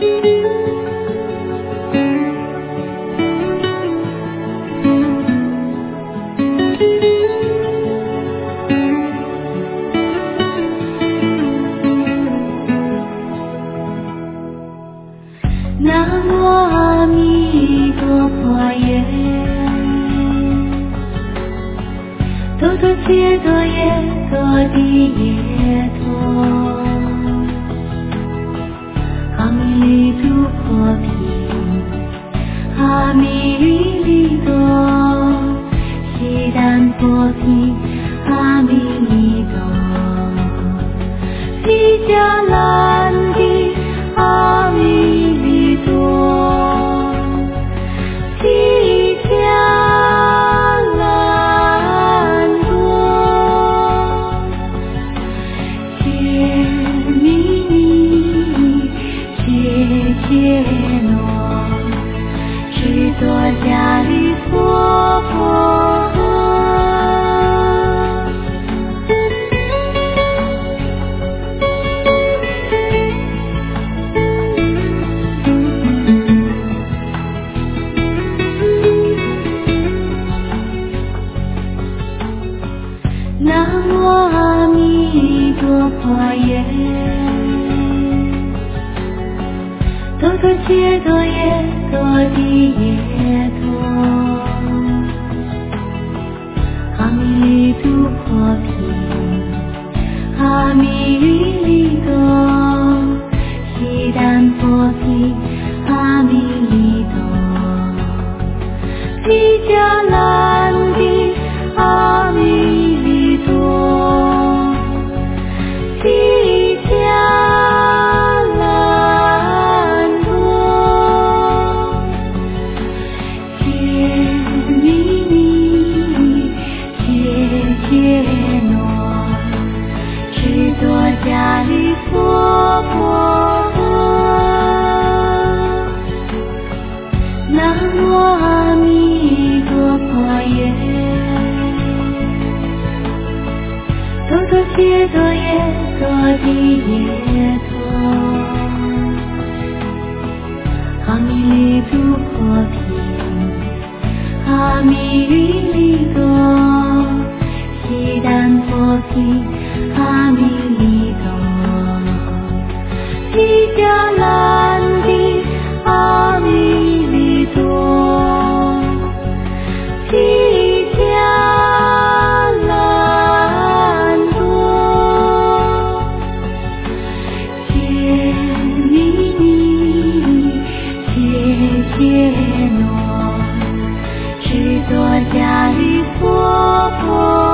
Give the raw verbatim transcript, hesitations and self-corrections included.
南无阿弥陀佛耶，多多揭多耶多地耶多，阿弥利度婆毗，阿弥利利多，悉檀婆毗，阿弥利多，毗迦兰帝，阿弥利多，毗迦兰多，揭弥尼，揭揭诺，智多迦利娑婆。南无阿弥陀佛耶，多多揭多耶多地耶多，阿弥利度婆毗，阿弥利利多，悉檀婆毗，阿弥利多，毗迦兰帝，阿弥利多，毗迦兰多，揭弥尼，揭揭诺，智多迦利娑婆。南无阿弥陀佛耶，多多揭多耶多地耶多，阿弥利度婆毗，阿弥利利多，悉檀婆毗，阿弥利多，毗迦兰帝，阿弥利多，毗迦兰多，揭弥尼，揭揭诺，智多迦利娑婆。